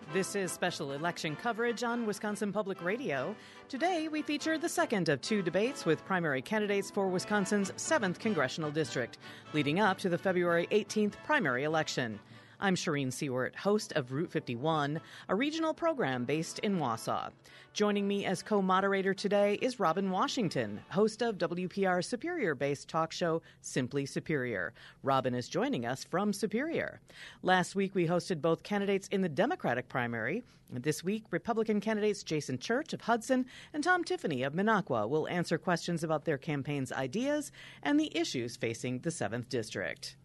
This is special election coverage on Wisconsin Public Radio. Today, we feature the second of two debates with primary candidates for Wisconsin's 7th Congressional District, leading up to the February 18th primary election. I'm Shireen Seward, host of Route 51, a regional program based in Wausau. Joining me as co-moderator today is Robin Washington, host of WPR's Superior-based talk show Simply Superior. Robin is joining us from Superior. Last week, we hosted both candidates in the Democratic primary. This week, Republican candidates Jason Church of Hudson and Tom Tiffany of Minocqua will answer questions about their campaign's ideas and the issues facing the 7th District.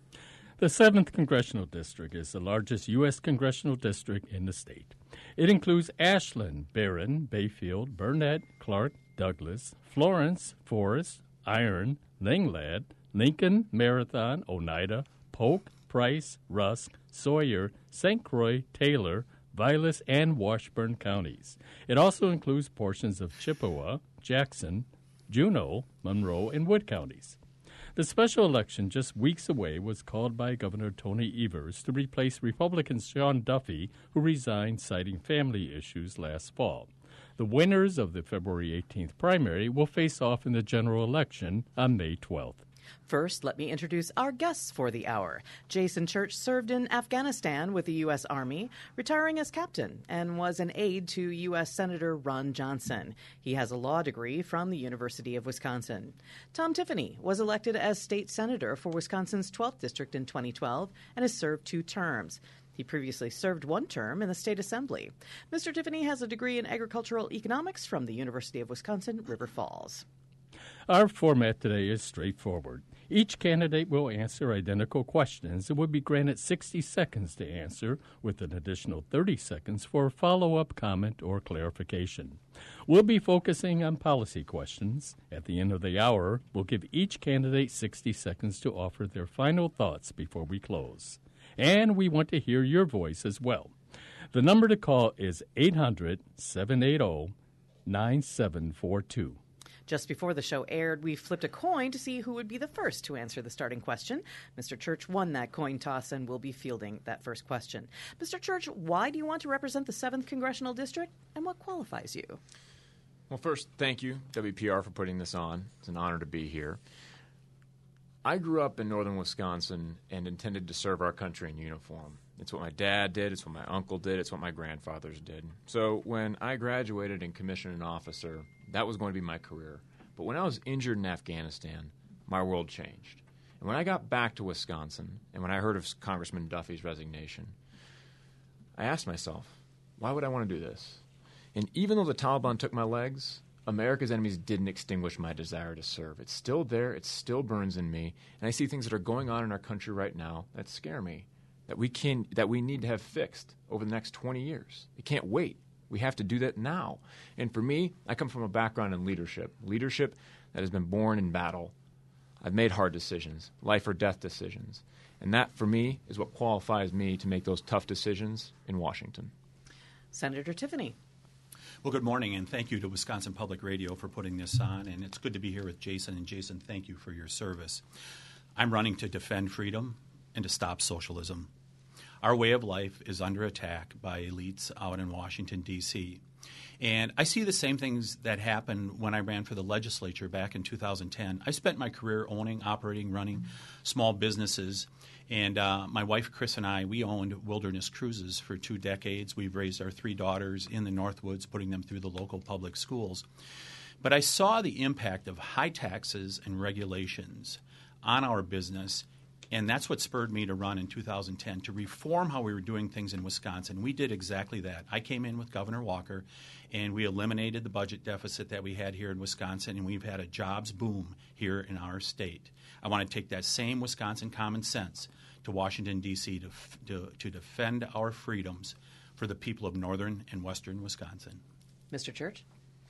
The 7th Congressional District is the largest U.S. congressional district in the state. It includes Ashland, Barron, Bayfield, Burnett, Clark, Douglas, Florence, Forest, Iron, Linglad, Lincoln, Marathon, Oneida, Polk, Price, Rusk, Sawyer, St. Croix, Taylor, Vilas, and Washburn counties. It also includes portions of Chippewa, Jackson, Juneau, Monroe, and Wood counties. The special election just weeks away was called by Governor Tony Evers to replace Republican Sean Duffy, who resigned citing family issues last fall. The winners of the February 18th primary will face off in the general election on May 12th. First, let me introduce our guests for the hour. Jason Church served in Afghanistan with the U.S. Army, retiring as captain, and was an aide to U.S. Senator Ron Johnson. He has a law degree from the University of Wisconsin. Tom Tiffany was elected as state senator for Wisconsin's 12th District in 2012 and has served 2 terms. He previously served 1 term in the state assembly. Mr. Tiffany has a degree in agricultural economics from the University of Wisconsin, River Falls. Our format today is straightforward. Each candidate will answer identical questions and will be granted 60 seconds to answer, with an additional 30 seconds for a follow-up comment or clarification. We'll be focusing on policy questions. At the end of the hour, we'll give each candidate 60 seconds to offer their final thoughts before we close. And we want to hear your voice as well. The number to call is 800-780-9742. Just before the show aired, we flipped a coin to see who would be the first to answer the starting question. Mr. Church won that coin toss and will be fielding that first question. Mr. Church, why do you want to represent the 7th Congressional District, and what qualifies you? Well, first, thank you, WPR, for putting this on. It's an honor to be here. I grew up in northern Wisconsin and intended to serve our country in uniform. It's what my dad did, it's what my uncle did, it's what my grandfathers did. So when I graduated and commissioned an officer, that was going to be my career. But when I was injured in Afghanistan, my world changed. And when I got back to Wisconsin, and when I heard of Congressman Duffy's resignation, I asked myself, why would I want to do this? And even though the Taliban took my legs, America's enemies didn't extinguish my desire to serve. It's still there. It still burns in me. And I see things that are going on in our country right now that scare me, that we need to have fixed over the next 20 years. It can't wait. We have to do that now. And for me, I come from a background in leadership that has been born in battle. I've made hard decisions, life or death decisions. And that, for me, is what qualifies me to make those tough decisions in Washington. Senator Tiffany. Well, good morning, and thank you to Wisconsin Public Radio for putting this on. And it's good to be here with Jason. And Jason, thank you for your service. I'm running to defend freedom and to stop socialism. Our way of life is under attack by elites out in Washington, D.C. And I see the same things that happened when I ran for the legislature back in 2010. I spent my career owning, operating, running small businesses. And my wife, Chris, and I, we owned Wilderness Cruises for 2 decades. We've raised our 3 daughters in the Northwoods, putting them through the local public schools. But I saw the impact of high taxes and regulations on our business. And that's what spurred me to run in 2010, to reform how we were doing things in Wisconsin. We did exactly that. I came in with Governor Walker, and we eliminated the budget deficit that we had here in Wisconsin, and we've had a jobs boom here in our state. I want to take that same Wisconsin common sense to Washington, D.C. to defend our freedoms for the people of northern and western Wisconsin. Mr. Church?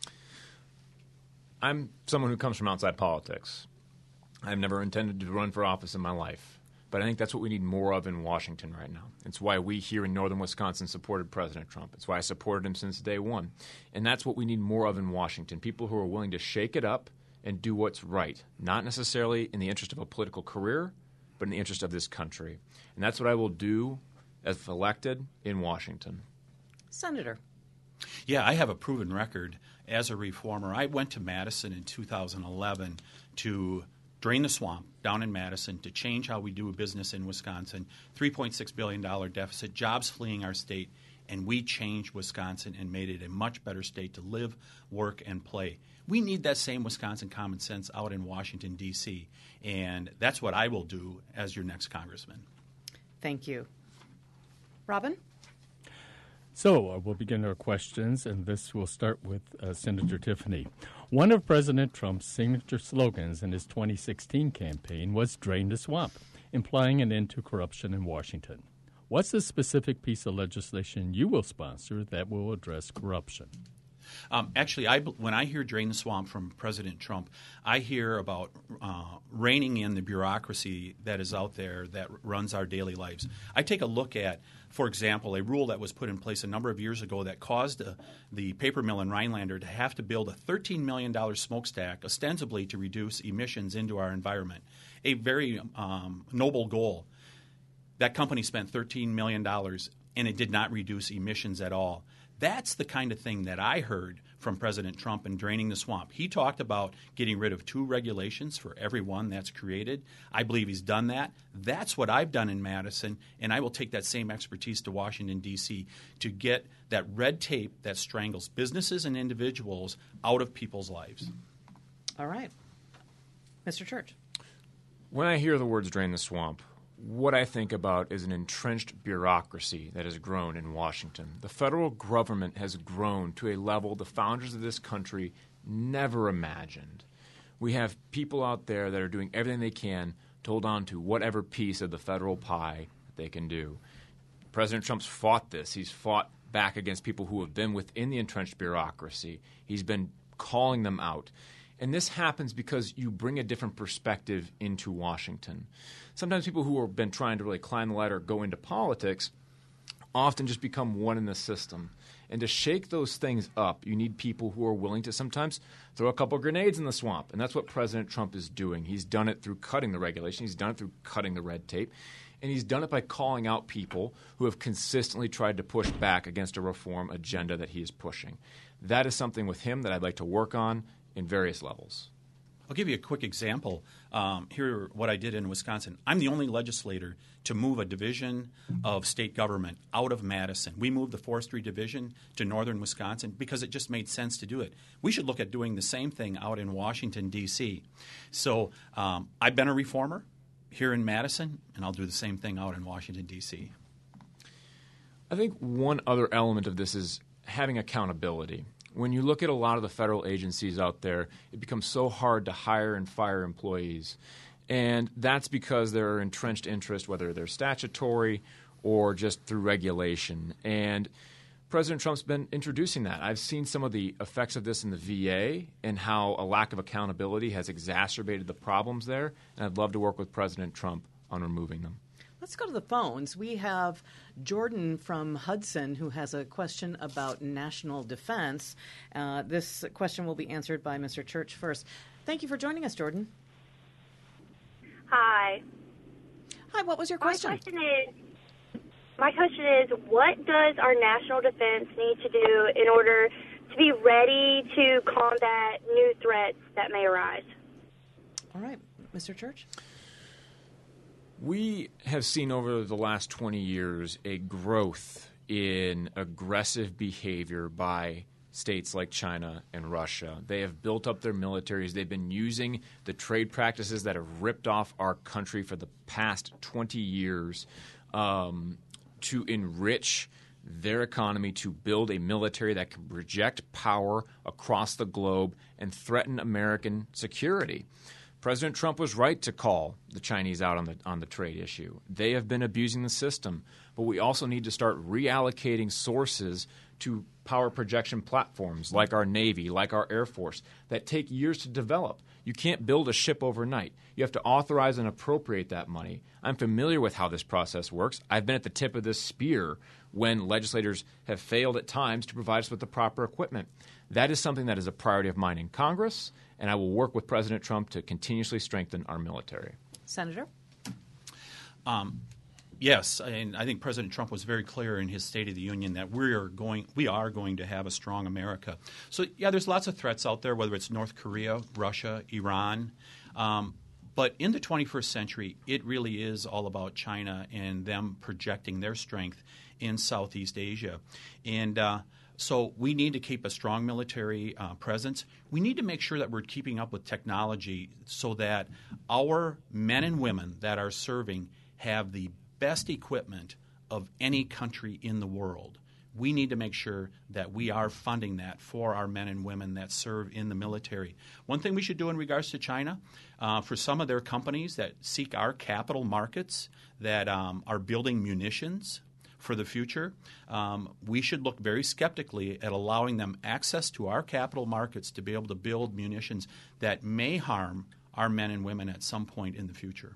I'm someone who comes from outside politics. I've never intended to run for office in my life, but I think that's what we need more of in Washington right now. It's why we here in northern Wisconsin supported President Trump. It's why I supported him since day one. And that's what we need more of in Washington, people who are willing to shake it up and do what's right, not necessarily in the interest of a political career, but in the interest of this country. And that's what I will do if elected in Washington. Senator. Yeah, I have a proven record as a reformer. I went to Madison in 2011 to drain the swamp down in Madison, to change how we do business in Wisconsin. $3.6 billion deficit, jobs fleeing our state, and we changed Wisconsin and made it a much better state to live, work, and play. We need that same Wisconsin common sense out in Washington, D.C., and that's what I will do as your next congressman. Thank you. Robin? So we'll begin our questions, and this will start with Senator Tiffany. One of President Trump's signature slogans in his 2016 campaign was "Drain the Swamp," implying an end to corruption in Washington. What's the specific piece of legislation you will sponsor that will address corruption? Actually, when I hear "drain the swamp" from President Trump, I hear about reining in the bureaucracy that is out there that runs our daily lives. I take a look at, for example, a rule that was put in place a number of years ago that caused the paper mill in Rhinelander to have to build a $13 million smokestack ostensibly to reduce emissions into our environment, a very noble goal. That company spent $13 million, and it did not reduce emissions at all. That's the kind of thing that I heard from President Trump in draining the swamp. He talked about getting rid of 2 regulations for every one that's created. I believe he's done that. That's what I've done in Madison, and I will take that same expertise to Washington, D.C. to get that red tape that strangles businesses and individuals out of people's lives. All right. Mr. Church. When I hear the words "drain the swamp," what I think about is an entrenched bureaucracy that has grown in Washington. The federal government has grown to a level the founders of this country never imagined. We have people out there that are doing everything they can to hold on to whatever piece of the federal pie they can do. President Trump's fought this. He's fought back against people who have been within the entrenched bureaucracy. He's been calling them out. And this happens because you bring a different perspective into Washington. Sometimes people who have been trying to really climb the ladder, go into politics, often just become one in the system. And to shake those things up, you need people who are willing to sometimes throw a couple of grenades in the swamp. And that's what President Trump is doing. He's done it through cutting the regulation. He's done it through cutting the red tape. And he's done it by calling out people who have consistently tried to push back against a reform agenda that he is pushing. That is something with him that I'd like to work on in various levels. I'll give you a quick example. Here, what I did in Wisconsin. I'm the only legislator to move a division of state government out of Madison. We moved the Forestry Division to northern Wisconsin because it just made sense to do it. We should look at doing the same thing out in Washington, D.C. So I've been a reformer here in Madison, and I'll do the same thing out in Washington, D.C. I think one other element of this is having accountability. When you look at a lot of the federal agencies out there, it becomes so hard to hire and fire employees. And that's because there are entrenched interests, whether they're statutory or just through regulation. And President Trump's been introducing that. I've seen some of the effects of this in the VA and how a lack of accountability has exacerbated the problems there. And I'd love to work with President Trump on removing them. Let's go to the phones. We have Jordan from Hudson who has a question about national defense. This question will be answered by Mr. Church first. Thank you for joining us, Jordan. Hi. Hi, what was your question? My question is, what does our national defense need to do in order to be ready to combat new threats that may arise? All right. Mr. Church? We have seen over the last 20 years a growth in aggressive behavior by states like China and Russia. They have built up their militaries. They've been using the trade practices that have ripped off our country for the past 20 years to enrich their economy, to build a military that can project power across the globe and threaten American security. President Trump was right to call the Chinese out on the trade issue. They have been abusing the system, but we also need to start reallocating sources to power projection platforms like our Navy, like our Air Force, that take years to develop. You can't build a ship overnight. You have to authorize and appropriate that money. I'm familiar with how this process works. I've been at the tip of this spear when legislators have failed at times to provide us with the proper equipment. That is something that is a priority of mine in Congress, and I will work with President Trump to continuously strengthen our military. Senator? Yes, and I think President Trump was very clear in his State of the Union that we are going to have a strong America. So, yeah, there's lots of threats out there, whether it's North Korea, Russia, Iran. But in the 21st century, it really is all about China and them projecting their strength in Southeast Asia. And so we need to keep a strong military presence. We need to make sure that we're keeping up with technology so that our men and women that are serving have the best equipment of any country in the world. We need to make sure that we are funding that for our men and women that serve in the military. One thing we should do in regards to China, for some of their companies that seek our capital markets that are building munitions for the future, we should look very skeptically at allowing them access to our capital markets to be able to build munitions that may harm our men and women at some point in the future.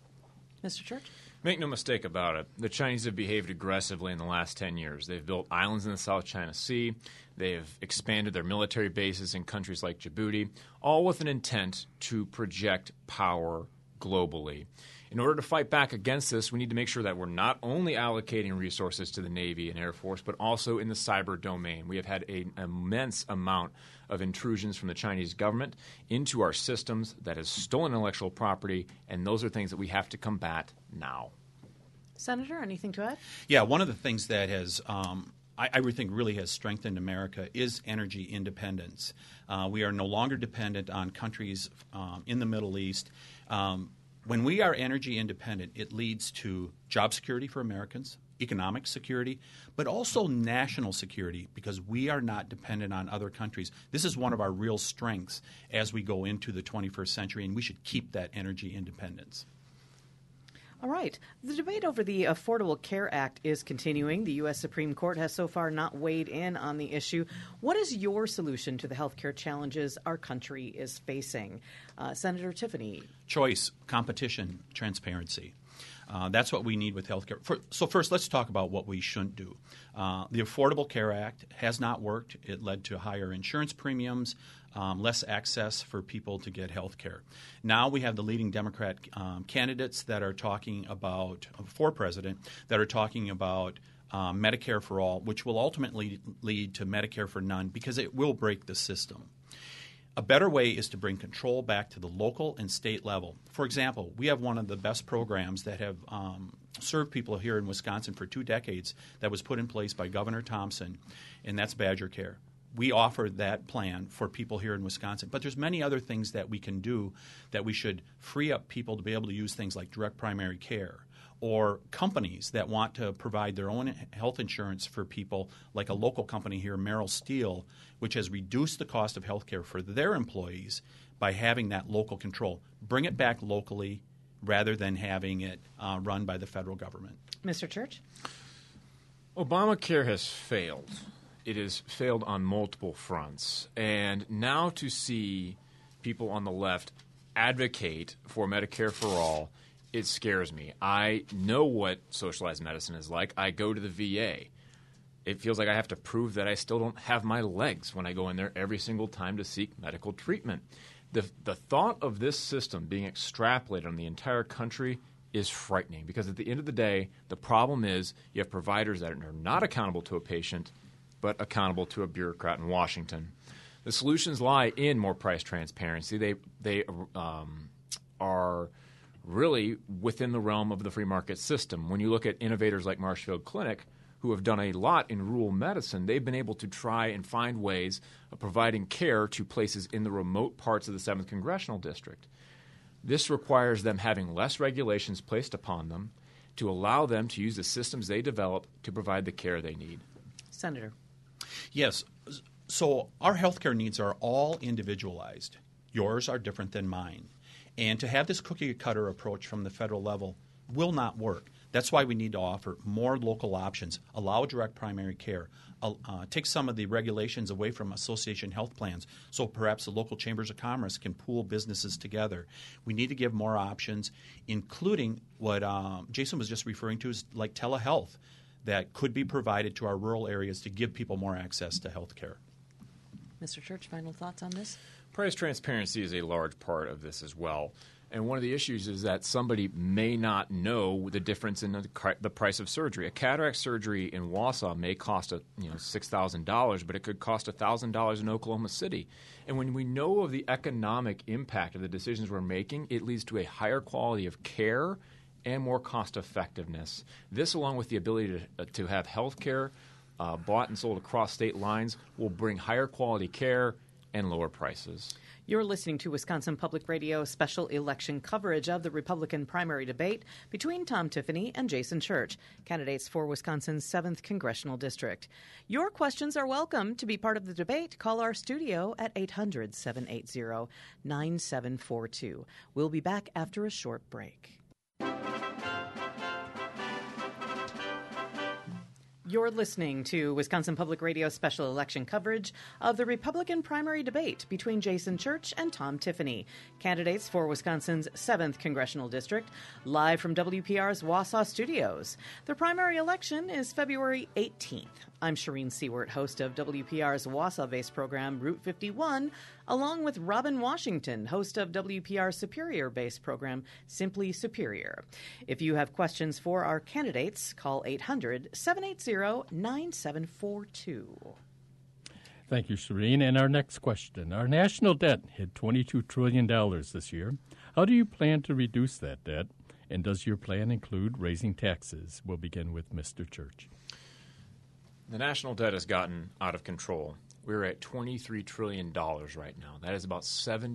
Mr. Church? Make no mistake about it. The Chinese have behaved aggressively in the last 10 years. They've built islands in the South China Sea. They have expanded their military bases in countries like Djibouti, all with an intent to project power globally. In order to fight back against this, we need to make sure that we're not only allocating resources to the Navy and Air Force, but also in the cyber domain. We have had an immense amount of intrusions from the Chinese government into our systems that has stolen intellectual property, and those are things that we have to combat now. Senator, anything to add? Yeah, one of the things that has I would think really has strengthened America is energy independence. We are no longer dependent on countries in the Middle East. When we are energy independent, it leads to job security for Americans, economic security, but also national security because we are not dependent on other countries. This is one of our real strengths as we go into the 21st century, and we should keep that energy independence. All right. The debate over the Affordable Care Act is continuing. The U.S. Supreme Court has so far not weighed in on the issue. What is your solution to the health care challenges our country is facing? Senator Tiffany. Choice, competition, transparency. That's what we need with health care. So first, let's talk about what we shouldn't do. The Affordable Care Act has not worked. It led to higher insurance premiums, less access for people to get health care. Now we have the leading Democrat candidates that are talking about, for president, that are talking about Medicare for all, which will ultimately lead to Medicare for none because it will break the system. A better way is to bring control back to the local and state level. For example, we have one of the best programs that have served people here in Wisconsin for 2 decades that was put in place by Governor Thompson, and that's Badger Care. We offer that plan for people here in Wisconsin. But there's many other things that we can do that we should free up people to be able to use things like direct primary care or companies that want to provide their own health insurance for people, like a local company here, Merrill Steel, which has reduced the cost of health care for their employees by having that local control. Bring it back locally rather than having it run by the federal government. Mr. Church? Obamacare has failed. It has failed on multiple fronts. And now to see people on the left advocate for Medicare for all, it scares me. I know what socialized medicine is like. I go to the VA. It feels like I have to prove that I still don't have my legs when I go in there every single time to seek medical treatment. The thought of this system being extrapolated on the entire country is frightening because at the end of the day, the problem is you have providers that are not accountable to a patient but accountable to a bureaucrat in Washington. The solutions lie in more price transparency. They are really within the realm of the free market system. When you look at innovators like Marshfield Clinic, who have done a lot in rural medicine, they've been able to try and find ways of providing care to places in the remote parts of the 7th Congressional District. This requires them having less regulations placed upon them to allow them to use the systems they develop to provide the care they need. Senator. Yes. So our healthcare needs are all individualized. Yours are different than mine. And to have this cookie-cutter approach from the federal level will not work. That's why we need to offer more local options, allow direct primary care, take some of the regulations away from association health plans so perhaps the local chambers of commerce can pool businesses together. We need to give more options, including what Jason was just referring to as like telehealth that could be provided to our rural areas to give people more access to health care. Mr. Church, final thoughts on this? Price transparency is a large part of this as well. And one of the issues is that somebody may not know the difference in the price of surgery. A cataract surgery in Wausau may cost $6,000, but it could cost $1,000 in Oklahoma City. And when we know of the economic impact of the decisions we're making, it leads to a higher quality of care and more cost effectiveness. This, along with the ability to have health care bought and sold across state lines, will bring higher quality care and lower prices. You're listening to Wisconsin Public Radio special election coverage of the Republican primary debate between Tom Tiffany and Jason Church, candidates for Wisconsin's 7th Congressional District. Your questions are welcome. To be part of the debate, call our studio at 800-780-9742. We'll be back after a short break. You're listening to Wisconsin Public Radio special election coverage of the Republican primary debate between Jason Church and Tom Tiffany, candidates for Wisconsin's 7th Congressional District, live from WPR's Wausau studios. The primary election is February 18th. I'm Shireen Seward, host of WPR's Wausau-based program Route 51, along with Robin Washington, host of WPR's Superior-based program Simply Superior. If you have questions for our candidates, call 800-780-9742. Thank you, Shireen. And our next question. Our national debt hit $22 trillion this year. How do you plan to reduce that debt? And does your plan include raising taxes? We'll begin with Mr. Church. The national debt has gotten out of control. We're at $23 trillion right now. That is about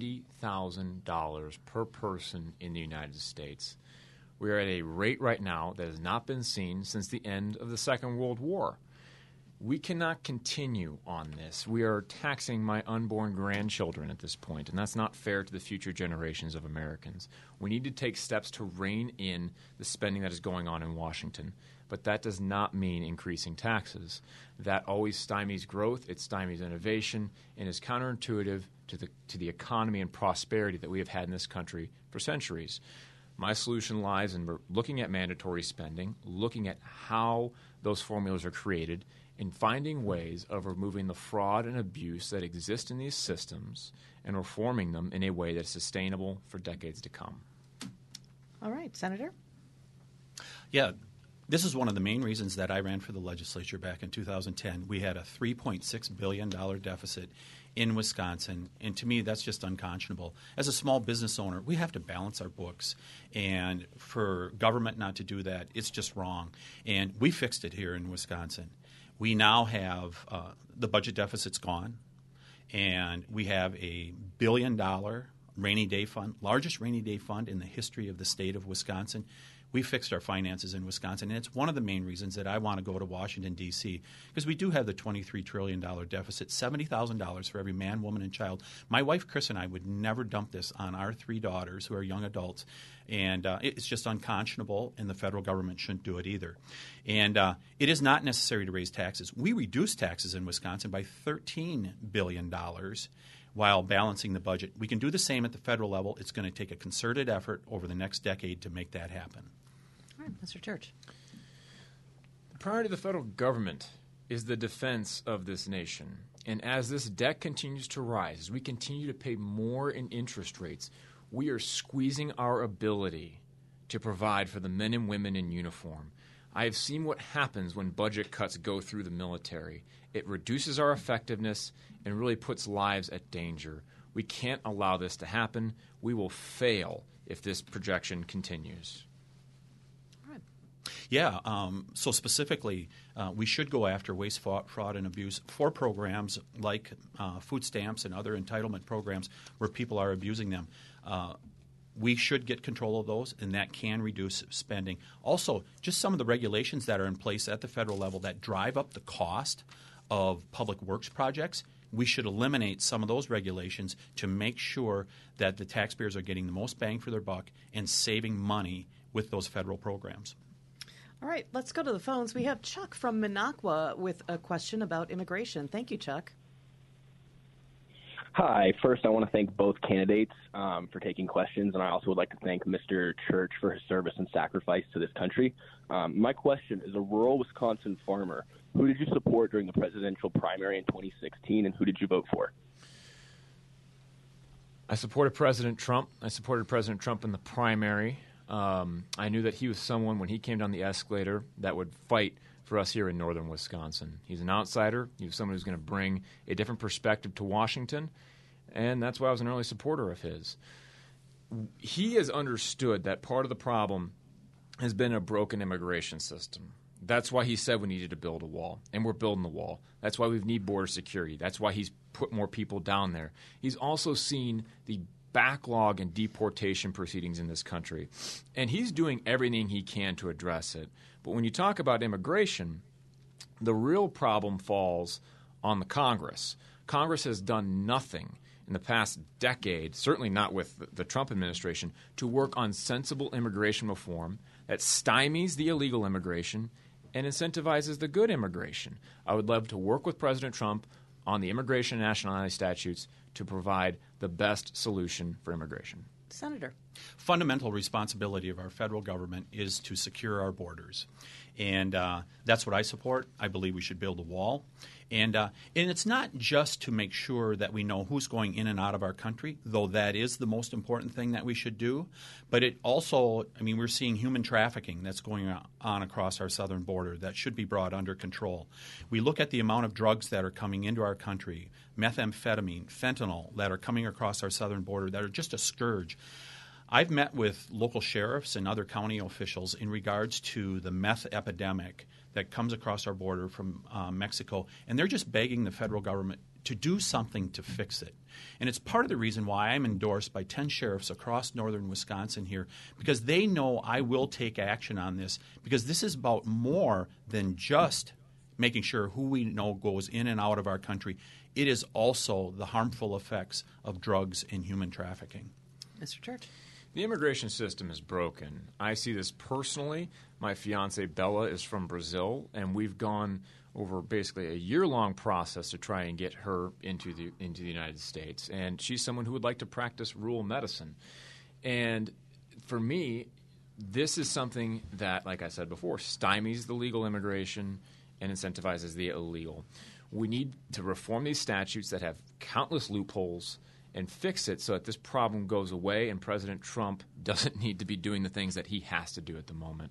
$70,000 per person in the United States. We're at a rate right now that has not been seen since the end of the Second World War. We cannot continue on this. We are taxing my unborn grandchildren at this point, and that's not fair to the future generations of Americans. We need to take steps to rein in the spending that is going on in Washington. But that does not mean increasing taxes. That always stymies growth, it stymies innovation, and is counterintuitive to the economy and prosperity that we have had in this country for centuries. My solution lies in looking at mandatory spending, looking at how those formulas are created, and finding ways of removing the fraud and abuse that exist in these systems and reforming them in a way that is sustainable for decades to come. All right, Senator? Yeah. This is one of the main reasons that I ran for the legislature back in 2010. We had a $3.6 billion deficit in Wisconsin, and to me, that's just unconscionable. As a small business owner, we have to balance our books, and for government not to do that, it's just wrong. And we fixed it here in Wisconsin. We now have the budget deficit's gone, and we have a $1 billion rainy day fund, largest rainy day fund in the history of the state of Wisconsin. We fixed our finances in Wisconsin, and it's one of the main reasons that I want to go to Washington, D.C., because we do have the $23 trillion deficit, $70,000 for every man, woman, and child. My wife, Chris, and I would never dump this on our 3 daughters who are young adults, and it's just unconscionable, and the federal government shouldn't do it either. And it is not necessary to raise taxes. We reduced taxes in Wisconsin by $13 billion while balancing the budget. We can do the same at the federal level. It's going to take a concerted effort over the next decade to make that happen. All right, Mr. Church. The priority of the federal government is the defense of this nation. And as this debt continues to rise, as we continue to pay more in interest rates, we are squeezing our ability to provide for the men and women in uniform. I have seen what happens when budget cuts go through the military. It reduces our effectiveness and really puts lives at danger. We can't allow this to happen. We will fail if this projection continues. Yeah, so specifically, we should go after waste, fraud, and abuse for programs like food stamps and other entitlement programs where people are abusing them. We should get control of those, and that can reduce spending. Also, just some of the regulations that are in place at the federal level that drive up the cost of public works projects, we should eliminate some of those regulations to make sure that the taxpayers are getting the most bang for their buck and saving money with those federal programs. All right, let's go to the phones. We have Chuck from Minocqua with a question about immigration. Thank you, Chuck. Hi. First, I want to thank both candidates for taking questions, and I also would like to thank Mr. Church for his service and sacrifice to this country. My question is, a rural Wisconsin farmer, who did you support during the presidential primary in 2016, and who did you vote for? I supported President Trump. I supported President Trump in the primary. I knew that he was someone, when he came down the escalator, that would fight for us here in northern Wisconsin. He's an outsider. He was someone who's going to bring a different perspective to Washington, and that's why I was an early supporter of his. He has understood that part of the problem has been a broken immigration system. That's why he said we needed to build a wall, and we're building the wall. That's why we need border security. That's why he's put more people down there. He's also seen the backlog in deportation proceedings in this country, and he's doing everything he can to address it. But when you talk about immigration, the real problem falls on the Congress. Congress has done nothing in the past decade, certainly not with the Trump administration, to work on sensible immigration reform that stymies the illegal immigration and incentivizes the good immigration. I would love to work with President Trump on the immigration and nationality statutes to provide the best solution for immigration. Senator. Fundamental responsibility of our federal government is to secure our borders. And that's what I support. I believe we should build a wall. And it's not just to make sure that we know who's going in and out of our country, though that is the most important thing that we should do. But it also, we're seeing human trafficking that's going on across our southern border that should be brought under control. We look at the amount of drugs that are coming into our country, methamphetamine, fentanyl, that are coming across our southern border that are just a scourge. I've met with local sheriffs and other county officials in regards to the meth epidemic that comes across our border from Mexico, and they're just begging the federal government to do something to fix it. And it's part of the reason why I'm endorsed by 10 sheriffs across northern Wisconsin here, because they know I will take action on this, because this is about more than just making sure who we know goes in and out of our country. It is also the harmful effects of drugs and human trafficking. Mr. Church. The immigration system is broken. I see this personally. My fiancée, Bella, is from Brazil, and we've gone over basically a year-long process to try and get her into the United States. And she's someone who would like to practice rural medicine. And for me, this is something that, like I said before, stymies the legal immigration and incentivizes the illegal. We need to reform these statutes that have countless loopholes and fix it so that this problem goes away and President Trump doesn't need to be doing the things that he has to do at the moment.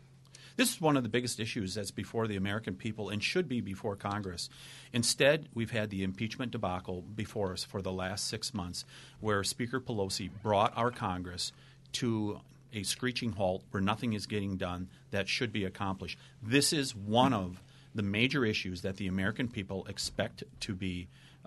This is one of the biggest issues that's before the American people and should be before Congress. Instead, we've had the impeachment debacle before us for the last 6 months, where Speaker Pelosi brought our Congress to a screeching halt where nothing is getting done that should be accomplished. This is one of the major issues that the American people expect to be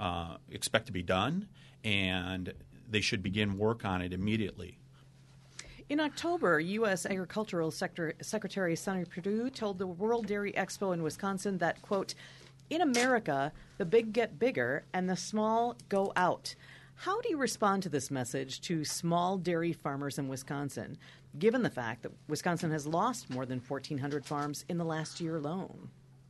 done, and they should begin work on it immediately. In October, U.S. Agricultural Secretary Sonny Perdue told the World Dairy Expo in Wisconsin that, quote, "In America, the big get bigger and the small go out." How do you respond to this message to small dairy farmers in Wisconsin, given the fact that Wisconsin has lost more than 1,400 farms in the last year alone?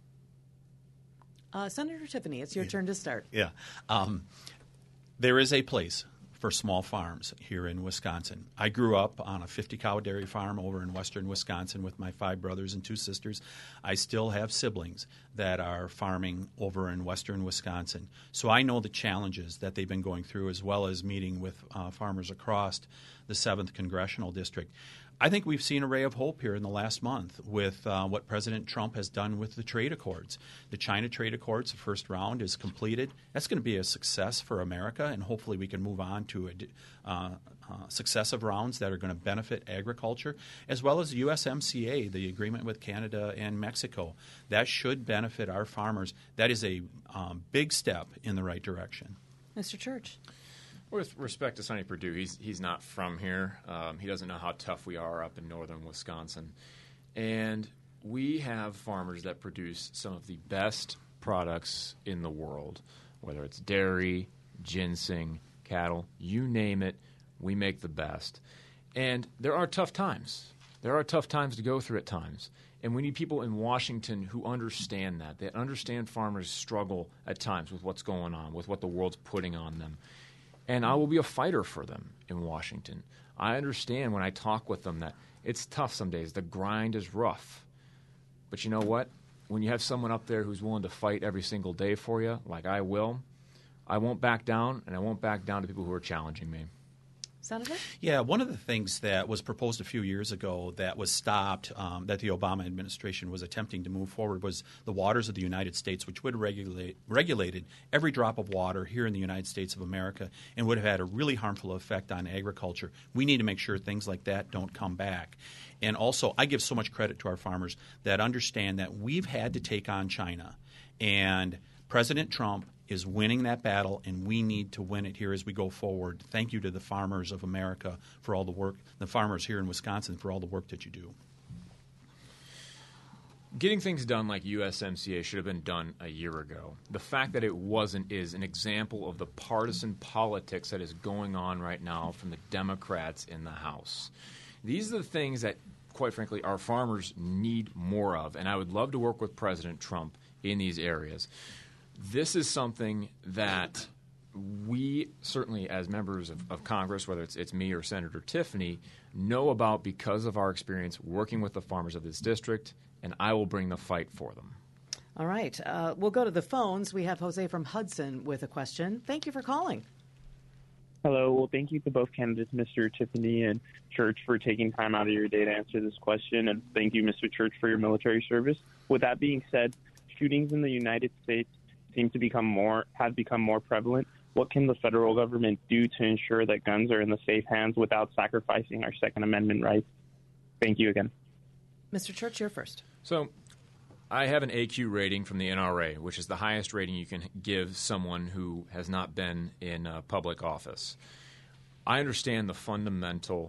Senator Tiffany, it's your turn to start. Yeah. There is a place for small farms here in Wisconsin. I grew up on a 50-cow dairy farm over in western Wisconsin with my 5 brothers and 2 sisters. I still have siblings that are farming over in western Wisconsin. So I know the challenges that they've been going through, as well as meeting with farmers across the 7th Congressional District. I think we've seen a ray of hope here in the last month with what President Trump has done with the trade accords. The China trade accords, the first round is completed. That's going to be a success for America, and hopefully we can move on to successive rounds that are going to benefit agriculture, as well as USMCA, the agreement with Canada and Mexico. That should benefit our farmers. That is a big step in the right direction. Mr. Church. With respect to Sonny Perdue, he's not from here. He doesn't know how tough we are up in northern Wisconsin. And we have farmers that produce some of the best products in the world, whether it's dairy, ginseng, cattle, you name it, we make the best. And there are tough times. There are tough times to go through at times. And we need people in Washington who understand that. They understand farmers struggle at times with what's going on, with what the world's putting on them. And I will be a fighter for them in Washington. I understand when I talk with them that it's tough some days. The grind is rough. But you know what? When you have someone up there who's willing to fight every single day for you, like I will, I won't back down, and I won't back down to people who are challenging me. Senator? Yeah, one of the things that was proposed a few years ago that was stopped, that the Obama administration was attempting to move forward, was the waters of the United States, which would have regulated every drop of water here in the United States of America and would have had a really harmful effect on agriculture. We need to make sure things like that don't come back. And also, I give so much credit to our farmers that understand that we've had to take on China, and President Trump is winning that battle, and we need to win it here as we go forward. Thank you to the farmers of America for all the work, the farmers here in Wisconsin for all the work that you do. Getting things done like USMCA should have been done a year ago. The fact that it wasn't is an example of the partisan politics that is going on right now from the Democrats in the House. These are the things that, quite frankly, our farmers need more of, and I would love to work with President Trump in these areas. This is something that we certainly, as members of Congress, whether it's me or Senator Tiffany, know about because of our experience working with the farmers of this district, and I will bring the fight for them. All right. We'll go to the phones. We have Jose from Hudson with a question. Thank you for calling. Hello. Well, thank you to both candidates, Mr. Tiffany and Church, for taking time out of your day to answer this question. And thank you, Mr. Church, for your military service. With that being said, shootings in the United States seem to have become more prevalent. What can the federal government do to ensure that guns are in the safe hands without sacrificing our Second Amendment rights? Thank you again. Mr. Church, you're first. So I have an AQ rating from the NRA, which is the highest rating you can give someone who has not been in public office. I understand the fundamental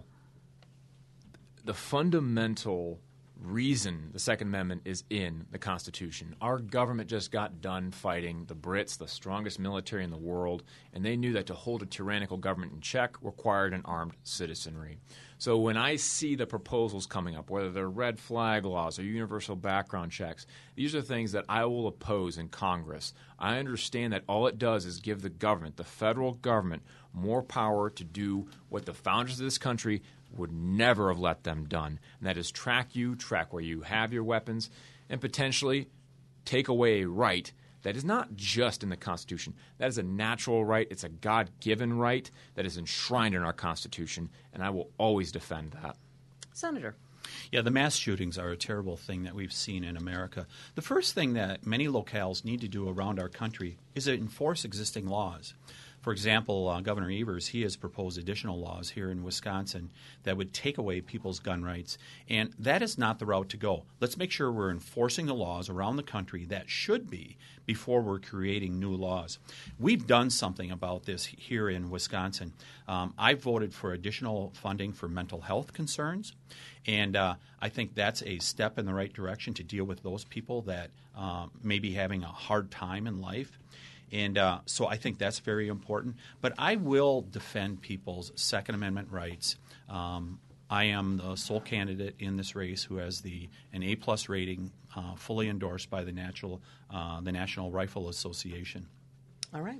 reason the Second Amendment is in the Constitution. Our government just got done fighting the Brits, the strongest military in the world, and they knew that to hold a tyrannical government in check required an armed citizenry. So when I see the proposals coming up, whether they're red flag laws or universal background checks, these are things that I will oppose in Congress. I understand that all it does is give the government, the federal government, more power to do what the founders of this country would never have let them done, and that is track where you have your weapons, and potentially take away a right that is not just in the Constitution. That is a natural right. It's a God-given right that is enshrined in our Constitution, and I will always defend that. Senator. Yeah, the mass shootings are a terrible thing that we've seen in America. The first thing that many locales need to do around our country is to enforce existing laws. For example, Governor Evers, he has proposed additional laws here in Wisconsin that would take away people's gun rights, and that is not the route to go. Let's make sure we're enforcing the laws around the country that should be before we're creating new laws. We've done something about this here in Wisconsin. I voted for additional funding for mental health concerns, and I think that's a step in the right direction to deal with those people that may be having a hard time in life. And so I think that's very important. But I will defend people's Second Amendment rights. I am the sole candidate in this race who has an A-plus rating, fully endorsed by the National Rifle Association. All right.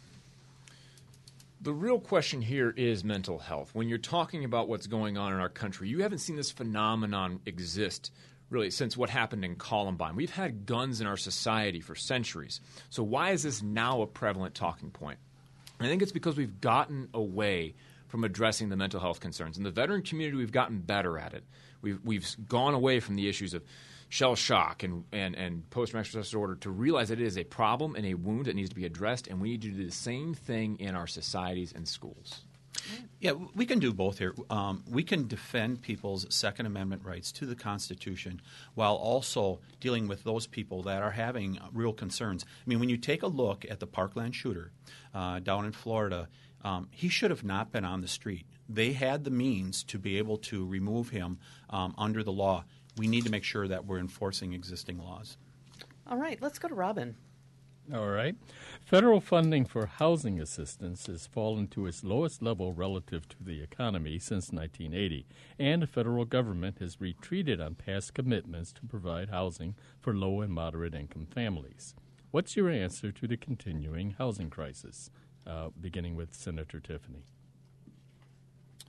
The real question here is mental health. When you're talking about what's going on in our country, you haven't seen this phenomenon exist really since what happened in Columbine. We've had guns in our society for centuries. So why is this now a prevalent talking point? I think it's because we've gotten away from addressing the mental health concerns. In the veteran community, we've gotten better at it. We've gone away from the issues of shell shock and post-traumatic stress disorder to realize that it is a problem and a wound that needs to be addressed, and we need to do the same thing in our societies and schools. Yeah, we can do both here. We can defend people's Second Amendment rights to the Constitution while also dealing with those people that are having real concerns. I mean, when you take a look at the Parkland shooter down in Florida, he should have not been on the street. They had the means to be able to remove him under the law. We need to make sure that we're enforcing existing laws. All right, let's go to Robin. All right. Federal funding for housing assistance has fallen to its lowest level relative to the economy since 1980, and the federal government has retreated on past commitments to provide housing for low and moderate income families. What's your answer to the continuing housing crisis? Beginning with Senator Tiffany.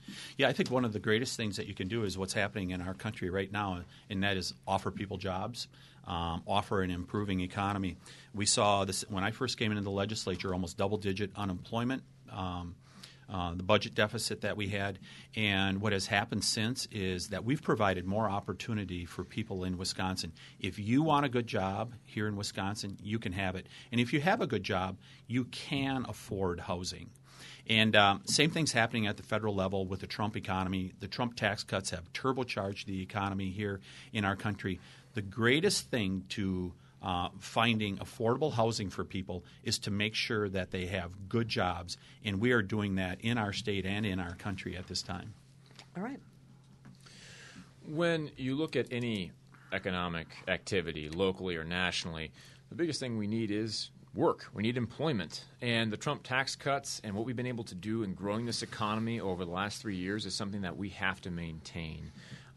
Yeah, I think one of the greatest things that you can do is what's happening in our country right now, and that is offer people jobs, offer an improving economy. We saw this when I first came into the legislature, almost double-digit unemployment, the budget deficit that we had. And what has happened since is that we've provided more opportunity for people in Wisconsin. If you want a good job here in Wisconsin, you can have it. And if you have a good job, you can afford housing. And same thing's happening at the federal level with the Trump economy. The Trump tax cuts have turbocharged the economy here in our country. The greatest thing to finding affordable housing for people is to make sure that they have good jobs, and we are doing that in our state and in our country at this time. All right. When you look at any economic activity, locally or nationally, the biggest thing we need is work. We need employment. And the Trump tax cuts and what we've been able to do in growing this economy over the last 3 years is something that we have to maintain.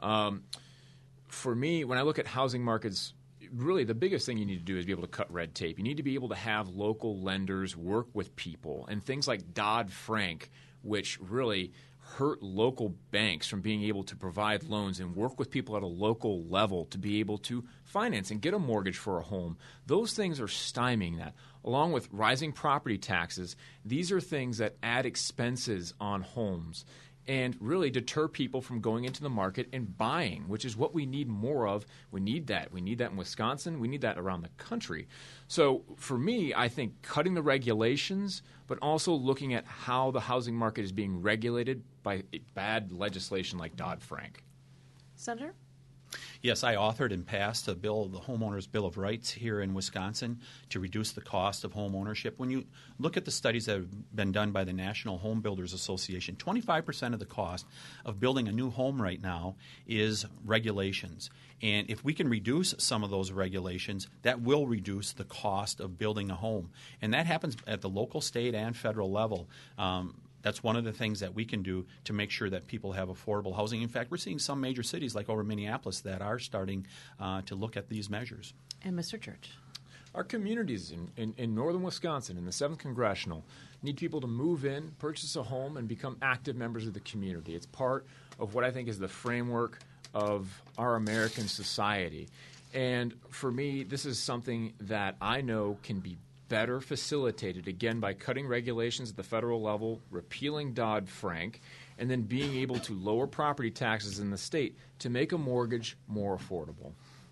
For me, when I look at housing markets, really the biggest thing you need to do is be able to cut red tape. You need to be able to have local lenders work with people. And things like Dodd-Frank, which really hurt local banks from being able to provide loans and work with people at a local level to be able to finance and get a mortgage for a home. Those things are stymieing that. Along with rising property taxes, these are things that add expenses on homes and really deter people from going into the market and buying, which is what we need more of. We need that. We need that in Wisconsin. We need that around the country. So for me, I think cutting the regulations, but also looking at how the housing market is being regulated by bad legislation like Dodd-Frank. Senator? Yes, I authored and passed a bill, the Homeowners Bill of Rights here in Wisconsin, to reduce the cost of home ownership. When you look at the studies that have been done by the National Home Builders Association, 25% of the cost of building a new home right now is regulations. And if we can reduce some of those regulations, that will reduce the cost of building a home. And that happens at the local, state, and federal level. That's one of the things that we can do to make sure that people have affordable housing. In fact, we're seeing some major cities like over Minneapolis that are starting to look at these measures. And Mr. Church? Our communities in northern Wisconsin, in the 7th Congressional, need people to move in, purchase a home, and become active members of the community. It's part of what I think is the framework of our American society. And for me, this is something that I know can be better facilitated, again, by cutting regulations at the federal level, repealing Dodd-Frank, and then being able to lower property taxes in the state to make a mortgage more affordable.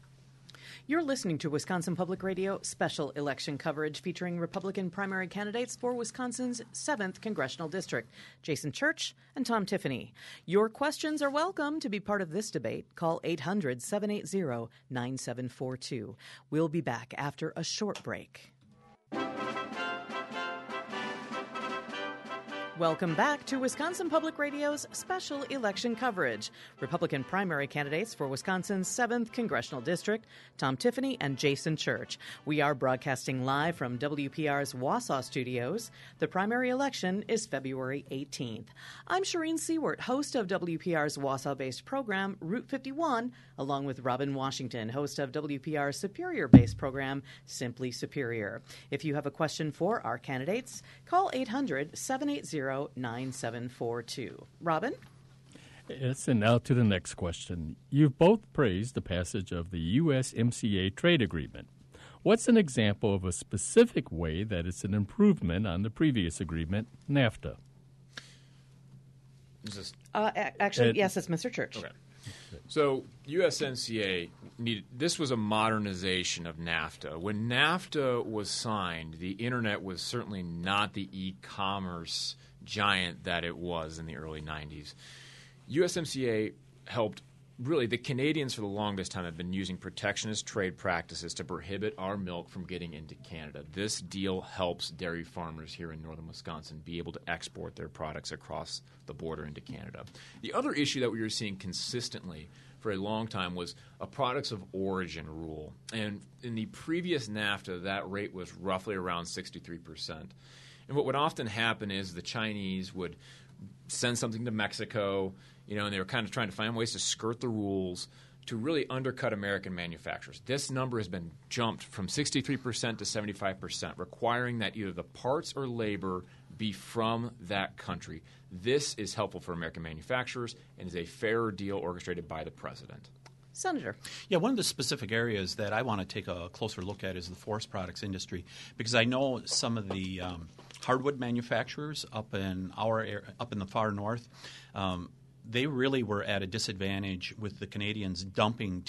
You're listening to Wisconsin Public Radio special election coverage featuring Republican primary candidates for Wisconsin's 7th Congressional District, Jason Church and Tom Tiffany. Your questions are welcome. To be part of this debate, call 800-780-9742. We'll be back after a short break. Welcome back to Wisconsin Public Radio's special election coverage. Republican primary candidates for Wisconsin's 7th Congressional District, Tom Tiffany and Jason Church. We are broadcasting live from WPR's Wausau studios. The primary election is February 18th. I'm Shireen Seward, host of WPR's Wausau-based program, Route 51, along with Robin Washington, host of WPR's Superior-based program, Simply Superior. If you have a question for our candidates, call 800-780-9742. Robin? Yes, and now to the next question. You've both praised the passage of the USMCA trade agreement. What's an example of a specific way that it's an improvement on the previous agreement, NAFTA? Yes, it's Mr. Church. Okay. So USMCA this was a modernization of NAFTA. When NAFTA was signed, the Internet was certainly not the e-commerce giant that it was in the early 90s. USMCA helped really the Canadians for the longest time have been using protectionist trade practices to prohibit our milk from getting into Canada. This deal helps dairy farmers here in northern Wisconsin be able to export their products across the border into Canada. The other issue that we were seeing consistently for a long time was a products of origin rule. And in the previous NAFTA, that rate was roughly around 63%. And what would often happen is the Chinese would send something to Mexico, and they were kind of trying to find ways to skirt the rules to really undercut American manufacturers. This number has been jumped from 63% to 75%, requiring that either the parts or labor be from that country. This is helpful for American manufacturers and is a fairer deal orchestrated by the president. Senator. Yeah, one of the specific areas that I want to take a closer look at is the forest products industry, because I know some of the hardwood manufacturers up in the far north, they really were at a disadvantage with the Canadians dumping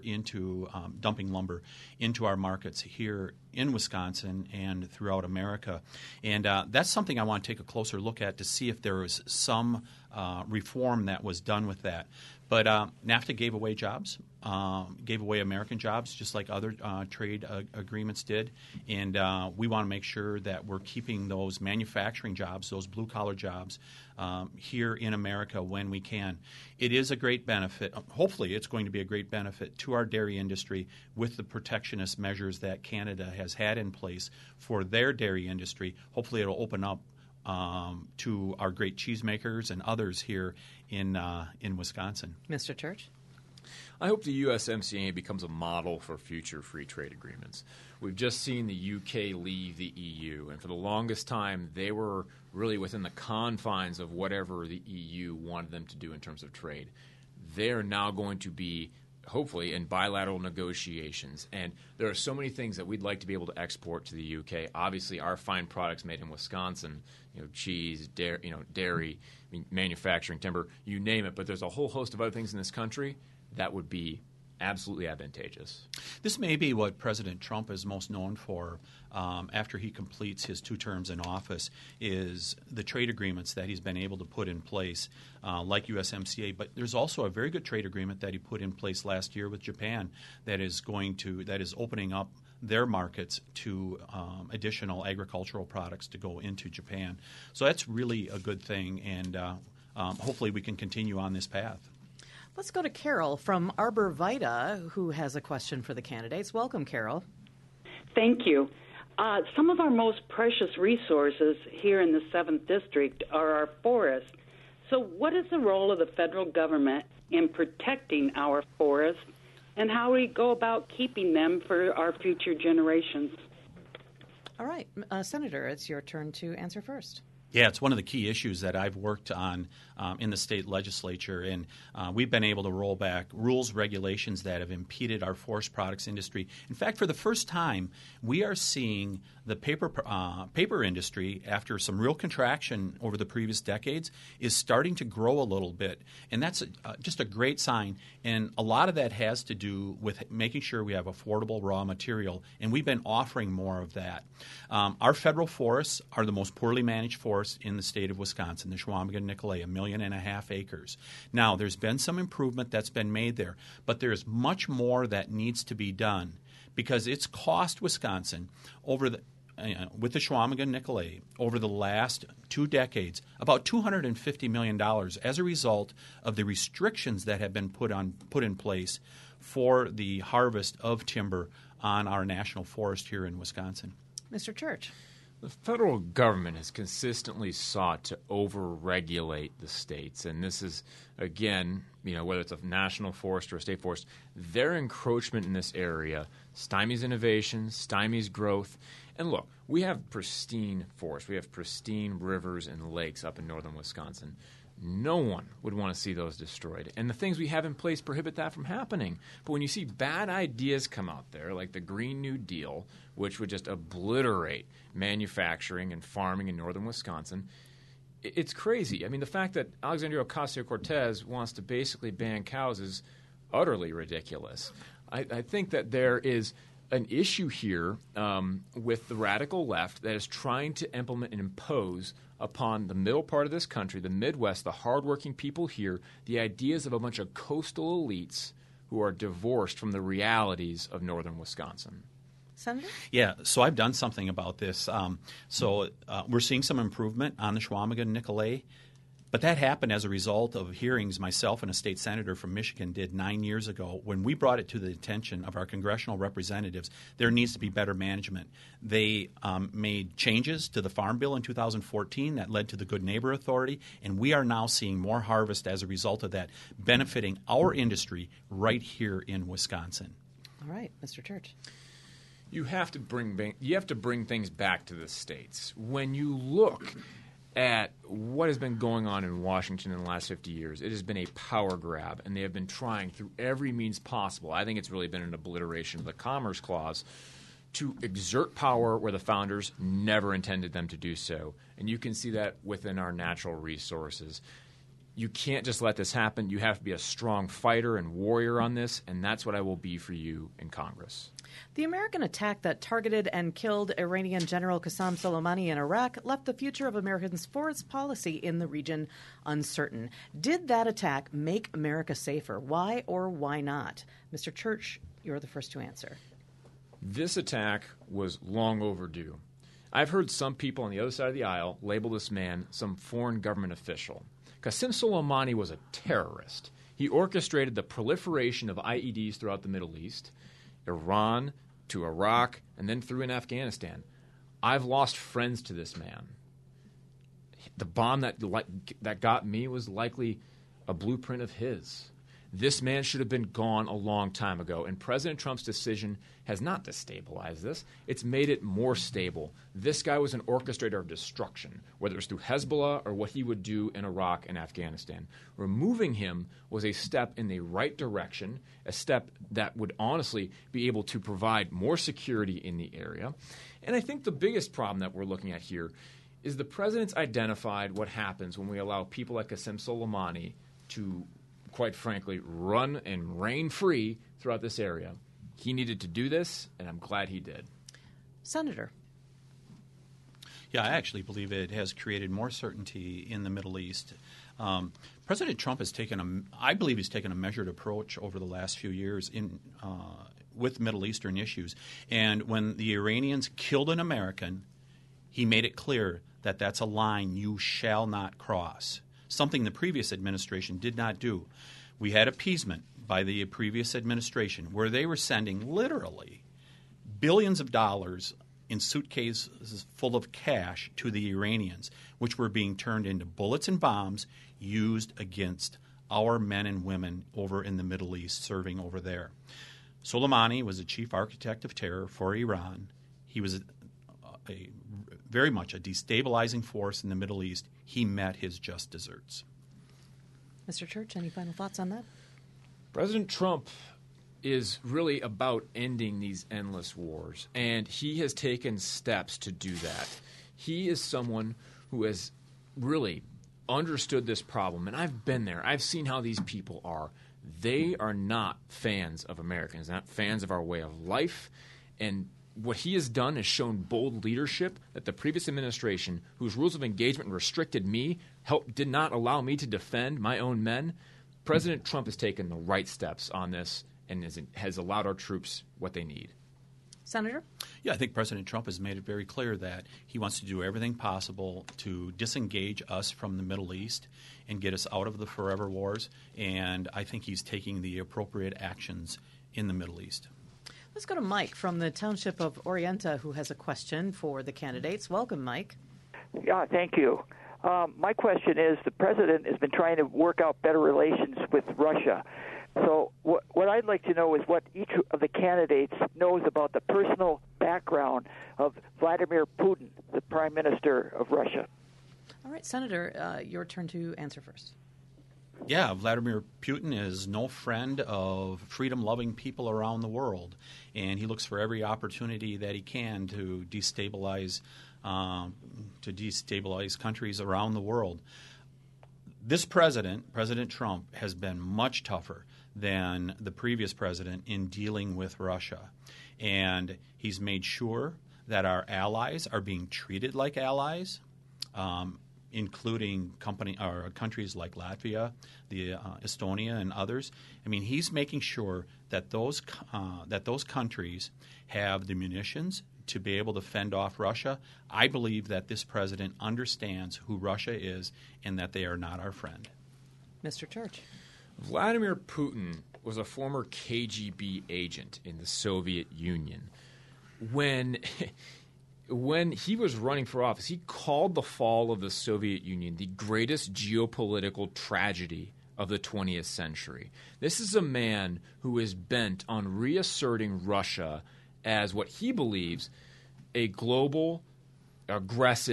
lumber into our markets here in Wisconsin and throughout America. And that's something I want to take a closer look at to see if there was some reform that was done with that. But NAFTA gave away jobs, gave away American jobs, just like other trade agreements did. And we want to make sure that we're keeping those manufacturing jobs, those blue-collar jobs, here in America when we can. It is a great benefit. Hopefully it's going to be a great benefit to our dairy industry with the protectionist measures that Canada has had in place for their dairy industry. Hopefully it'll open up to our great cheesemakers and others here in Wisconsin. Mr. Church? I hope the USMCA becomes a model for future free trade agreements. We've just seen the UK leave the EU, and for the longest time, they were really within the confines of whatever the EU wanted them to do in terms of trade. They're now going to be, hopefully, in bilateral negotiations, and there are so many things that we'd like to be able to export to the UK. Obviously, our fine products made in Wisconsin, cheese, dairy, manufacturing, timber, you name it, but there's a whole host of other things in this country that would be absolutely advantageous. This may be what President Trump is most known for after he completes his 2 terms in office, is the trade agreements that he's been able to put in place, like USMCA. But there's also a very good trade agreement that he put in place last year with Japan that is opening up their markets to additional agricultural products to go into Japan. So that's really a good thing, and hopefully we can continue on this path. Let's go to Carol from Arbor Vita, who has a question for the candidates. Welcome, Carol. Thank you. Some of our most precious resources here in the 7th District are our forests. So what is the role of the federal government in protecting our forests, and how we go about keeping them for our future generations? All right. Senator, it's your turn to answer first. Yeah, it's one of the key issues that I've worked on in the state legislature, and we've been able to roll back rules, regulations that have impeded our forest products industry. In fact, for the first time, we are seeing the paper industry, after some real contraction over the previous decades, is starting to grow a little bit, and that's just a great sign. And a lot of that has to do with making sure we have affordable raw material, and we've been offering more of that. Our federal forests are the most poorly managed forests in the state of Wisconsin, the Chequamegon and Nicolet, 1.5 million acres. Now, there's been some improvement that's been made there, but there's much more that needs to be done, because it's cost Wisconsin with the Chequamegon and Nicolet over the last 2 decades about $250 million as a result of the restrictions that have been put in place for the harvest of timber on our national forest here in Wisconsin. Mr. Church. The federal government has consistently sought to over-regulate the states, and this is, again, whether it's a national forest or a state forest, their encroachment in this area stymies innovation, stymies growth. And look, we have pristine forests, we have pristine rivers and lakes up in northern Wisconsin. No one would want to see those destroyed. And the things we have in place prohibit that from happening. But when you see bad ideas come out there, like the Green New Deal, which would just obliterate manufacturing and farming in northern Wisconsin, it's crazy. I mean, the fact that Alexandria Ocasio-Cortez wants to basically ban cows is utterly ridiculous. I think that there is an issue here with the radical left that is trying to implement and impose upon the middle part of this country, the Midwest, the hardworking people here, the ideas of a bunch of coastal elites who are divorced from the realities of northern Wisconsin. Senator? Yeah, so I've done something about this. We're seeing some improvement on the Chequamegon and Nicolet, but that happened as a result of hearings myself and a state senator from Michigan did 9 years ago. When we brought it to the attention of our congressional representatives, there needs to be better management. They made changes to the Farm Bill in 2014 that led to the Good Neighbor Authority, and we are now seeing more harvest as a result of that, benefiting our industry right here in Wisconsin. All right, Mr. Church. You have to bring things back to the states. When you look at what has been going on in Washington in the last 50 years, it has been a power grab, and they have been trying through every means possible. I think it's really been an obliteration of the Commerce Clause to exert power where the founders never intended them to do so. And you can see that within our natural resources. You can't just let this happen. You have to be a strong fighter and warrior on this, and that's what I will be for you in Congress. The American attack that targeted and killed Iranian General Qasem Soleimani in Iraq left the future of Americans' foreign policy in the region uncertain. Did that attack make America safer? Why or why not? Mr. Church, you're the first to answer. This attack was long overdue. I've heard some people on the other side of the aisle label this man some foreign government official. Qasem Soleimani was a terrorist. He orchestrated the proliferation of IEDs throughout the Middle East, Iran, to Iraq, and then through in Afghanistan. I've lost friends to this man. The bomb that got me was likely a blueprint of his. This man should have been gone a long time ago, and President Trump's decision has not destabilized this. It's made it more stable. This guy was an orchestrator of destruction, whether it was through Hezbollah or what he would do in Iraq and Afghanistan. Removing him was a step in the right direction, a step that would honestly be able to provide more security in the area. And I think the biggest problem that we're looking at here is the president's identified what happens when we allow people like Qasem Soleimani to, quite frankly, run and reign free throughout this area. He needed to do this, and I'm glad he did. Senator. Yeah, I actually believe it has created more certainty in the Middle East. President Trump has taken I believe he's taken a measured approach over the last few years with Middle Eastern issues. And when the Iranians killed an American, he made it clear that that's a line you shall not cross, something the previous administration did not do. We had appeasement by the previous administration where they were sending literally billions of dollars in suitcases full of cash to the Iranians, which were being turned into bullets and bombs used against our men and women over in the Middle East, serving over there. Soleimani was the chief architect of terror for Iran. He was very much a destabilizing force in the Middle East. He met his just desserts. Mr. Church, any final thoughts on that? President Trump is really about ending these endless wars, and he has taken steps to do that. He is someone who has really understood this problem, and I've been there. I've seen how these people are. They are not fans of Americans, not fans of our way of life, and what he has done is shown bold leadership that the previous administration, whose rules of engagement restricted me, did not allow me to defend my own men. President Trump has taken the right steps on this and has allowed our troops what they need. Senator? Yeah, I think President Trump has made it very clear that he wants to do everything possible to disengage us from the Middle East and get us out of the forever wars, and I think he's taking the appropriate actions in the Middle East. Let's go to Mike from the township of Orienta, who has a question for the candidates. Welcome, Mike. Yeah, thank you. My question is, the president has been trying to work out better relations with Russia. So what I'd like to know is what each of the candidates knows about the personal background of Vladimir Putin, the Prime Minister of Russia. All right, Senator, your turn to answer first. Yeah, Vladimir Putin is no friend of freedom-loving people around the world, and he looks for every opportunity that he can to destabilize countries around the world. This president, President Trump, has been much tougher than the previous president in dealing with Russia, and he's made sure that our allies are being treated like allies, including countries like Latvia, Estonia, and others. I mean, he's making sure that those countries have the munitions to be able to fend off Russia. I believe that this president understands who Russia is and that they are not our friend. Mr. Church. Vladimir Putin was a former KGB agent in the Soviet Union. When he was running for office, he called the fall of the Soviet Union the greatest geopolitical tragedy of the 20th century. This is a man who is bent on reasserting Russia as what he believes a global, aggressive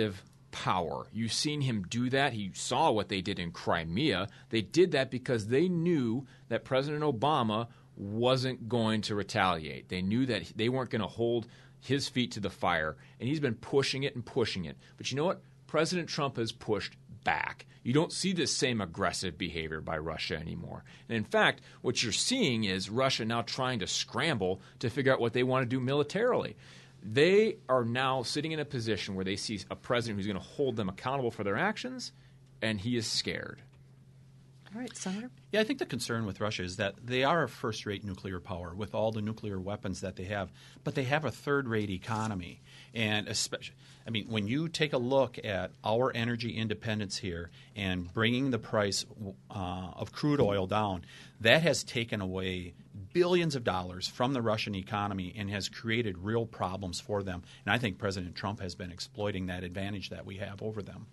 power. You've seen him do that. He saw what they did in Crimea. They did that because they knew that President Obama wasn't going to retaliate. They knew that they weren't going to hold his feet to the fire, and he's been pushing it and pushing it. But you know what? President Trump has pushed back. You don't see this same aggressive behavior by Russia anymore. And in fact, what you're seeing is Russia now trying to scramble to figure out what they want to do militarily. They are now sitting in a position where they see a president who's going to hold them accountable for their actions, and he is scared. All right, Senator. Yeah, I think the concern with Russia is that they are a first-rate nuclear power with all the nuclear weapons that they have, but they have a third-rate economy. And especially, I mean, when you take a look at our energy independence here and bringing the price of crude oil down, that has taken away billions of dollars from the Russian economy and has created real problems for them. And I think President Trump has been exploiting that advantage that we have over them.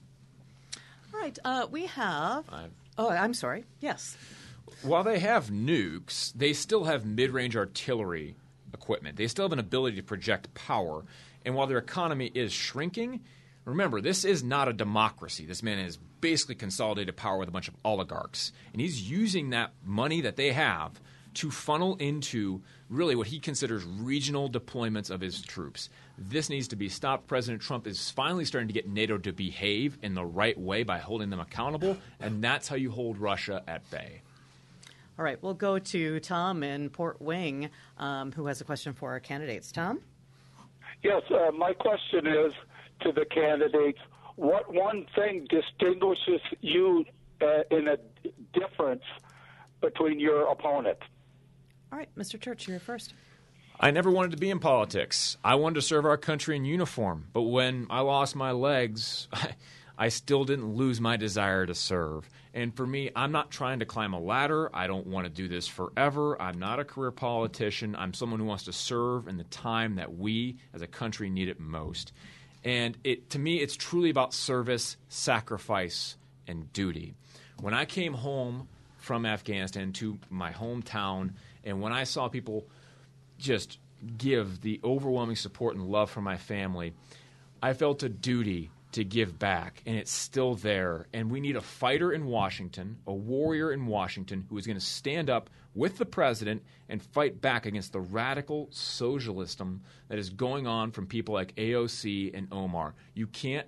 All right, we have... Oh, I'm sorry. Yes. While they have nukes, they still have mid-range artillery equipment. They still have an ability to project power. And while their economy is shrinking, remember, this is not a democracy. This man has basically consolidated power with a bunch of oligarchs. And he's using that money that they have to funnel into really what he considers regional deployments of his troops. This needs to be stopped. President Trump is finally starting to get NATO to behave in the right way by holding them accountable, and that's how you hold Russia at bay. All right, we'll go to Tom in Port Wing, who has a question for our candidates. Tom? Yes, my question is to the candidates, what one thing distinguishes you in a difference between your opponent? All right, Mr. Church, you're first. I never wanted to be in politics. I wanted to serve our country in uniform. But when I lost my legs, I still didn't lose my desire to serve. And for me, I'm not trying to climb a ladder. I don't want to do this forever. I'm not a career politician. I'm someone who wants to serve in the time that we as a country need it most. And to me, it's truly about service, sacrifice, and duty. When I came home from Afghanistan to my hometown, and when I saw people just give the overwhelming support and love for my family, I felt a duty to give back, and it's still there. And we need a fighter in Washington, a warrior in Washington, who is going to stand up with the president and fight back against the radical socialism that is going on from people like AOC and Omar. You can't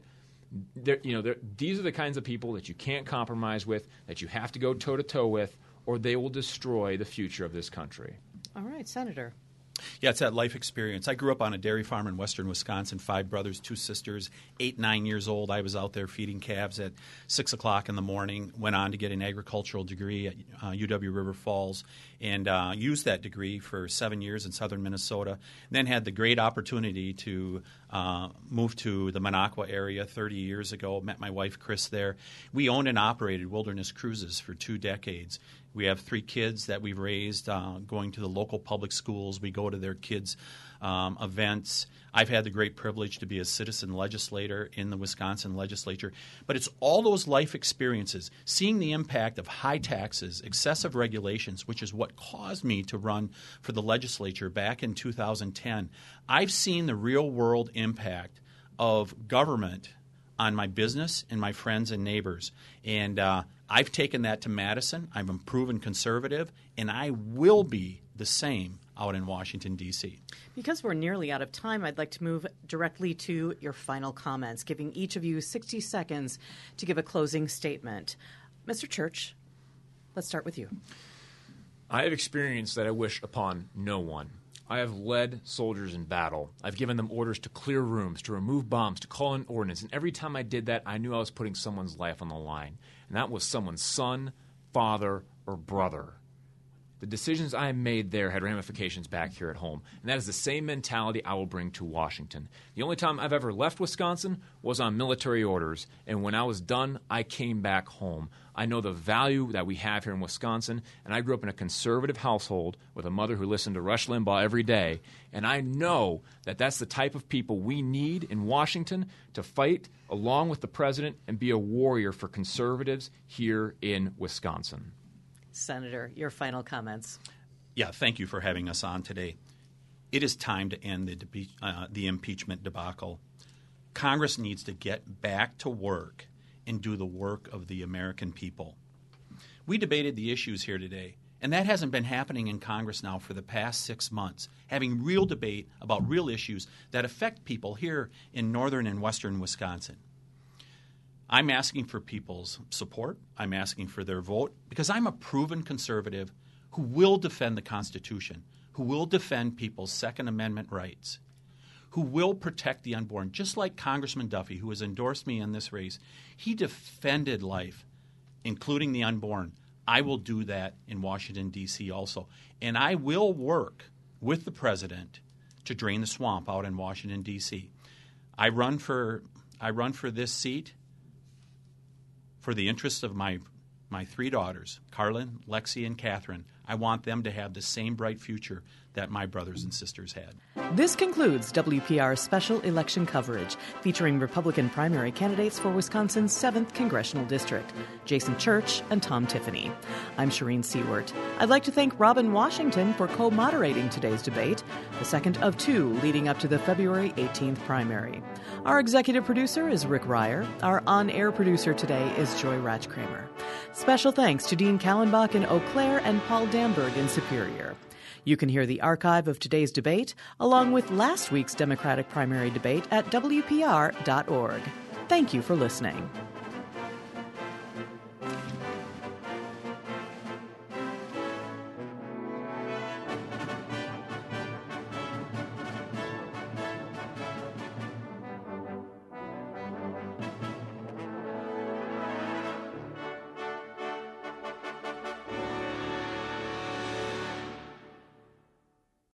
these are the kinds of people that you can't compromise with, that you have to go toe-to-toe with, or they will destroy the future of this country. All right, Senator. Yeah, it's that life experience. I grew up on a dairy farm in western Wisconsin, 5 brothers, 2 sisters, 8, 9 years old. I was out there feeding calves at 6 o'clock in the morning, went on to get an agricultural degree at UW River Falls, and used that degree for 7 years in southern Minnesota. Then had the great opportunity to move to the Minocqua area 30 years ago, met my wife Chris there. We owned and operated Wilderness Cruises for 2 decades. We have 3 kids that we've raised going to the local public schools. We go to their kids' events. I've had the great privilege to be a citizen legislator in the Wisconsin legislature. But it's all those life experiences, seeing the impact of high taxes, excessive regulations, which is what caused me to run for the legislature back in 2010. I've seen the real-world impact of government on my business and my friends and neighbors. And I've taken that to Madison. I'm a proven conservative, and I will be the same out in Washington, D.C. Because we're nearly out of time, I'd like to move directly to your final comments, giving each of you 60 seconds to give a closing statement. Mr. Church, let's start with you. I have experience that I wish upon no one. I have led soldiers in battle. I've given them orders to clear rooms, to remove bombs, to call in ordnance. And every time I did that, I knew I was putting someone's life on the line. And that was someone's son, father, or brother. The decisions I made there had ramifications back here at home. And that is the same mentality I will bring to Washington. The only time I've ever left Wisconsin was on military orders. And when I was done, I came back home. I know the value that we have here in Wisconsin, and I grew up in a conservative household with a mother who listened to Rush Limbaugh every day, and I know that that's the type of people we need in Washington to fight along with the president and be a warrior for conservatives here in Wisconsin. Senator, your final comments. Yeah, thank you for having us on today. It is time to end the impeachment debacle. Congress needs to get back to work and do the work of the American people. We debated the issues here today, and that hasn't been happening in Congress now for the past 6 months, having real debate about real issues that affect people here in northern and western Wisconsin. I'm asking for people's support. I'm asking for their vote because I'm a proven conservative who will defend the Constitution, who will defend people's Second Amendment rights, who will protect the unborn, just like Congressman Duffy, who has endorsed me in this race. He defended life, including the unborn. I will do that in Washington, D.C. also. And I will work with the president to drain the swamp out in Washington, D.C. I run for this seat for the interests of my 3 daughters, Carlin, Lexi, and Catherine. I want them to have the same bright future that my brothers and sisters had. This concludes WPR's special election coverage featuring Republican primary candidates for Wisconsin's 7th Congressional District, Jason Church and Tom Tiffany. I'm Shireen Seward. I'd like to thank Robin Washington for co-moderating today's debate, the second of 2 leading up to the February 18th primary. Our executive producer is Rick Ryer. Our on-air producer today is Joy Ratchkramer. Special thanks to Dean Kallenbach in Eau Claire and Paul Damberg in Superior. You can hear the archive of today's debate, along with last week's Democratic primary debate at WPR.org. Thank you for listening.